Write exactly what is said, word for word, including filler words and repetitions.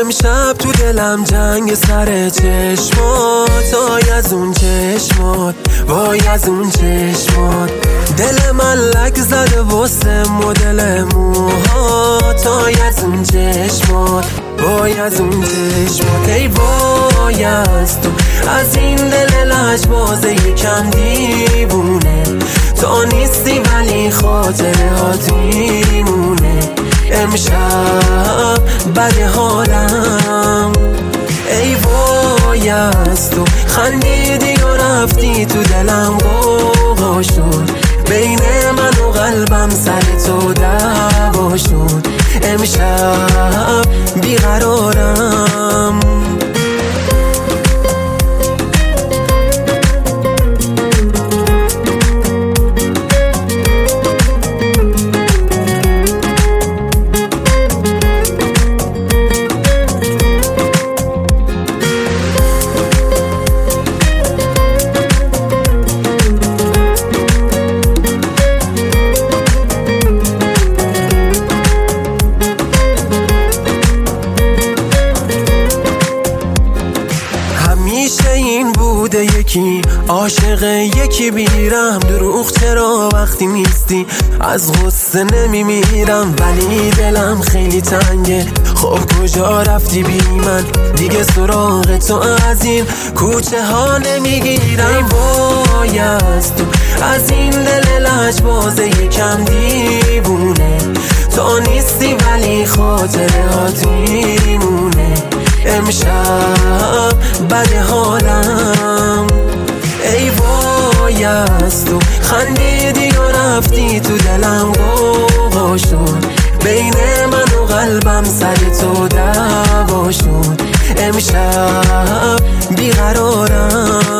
امشب تو دلم جنگ سر چشمات، آی از اون چشمات، وای از اون چشمات. دل من لک زده واسه مدل موهات، آی از اون چشمات، وای از اون چشمات. ای وای از تو، از این دل لجبازه یکم دیوونه. تو نیستی ولی خاطره هات میمونه. امشب بد حالم، ای وای از تو، خندیدی و رفتی تو دلم غوغا شد. بین من و قلبم سر تو دعوا شد. امشب بیقرارم. این بوده یکی عاشق یکی بیرم. دروغ چرا وقتی نیستی از غصه نمیمیرم. ولی دلم خیلی تنگه، خب کجا رفتی بی من؟ دیگه سراغ تو از این کوچه ها نمیگیرم. ای وای از تو، از این دل لجبازه یکم دیوونه. تو نیستی ولی خاطره هات میمونه. امشب بد حالم، ای وای از تو، خندیدی و رفتی تو دلم غوغا شد. بین من و قلبم سر تو دعوا شد. امشب بیقرارم.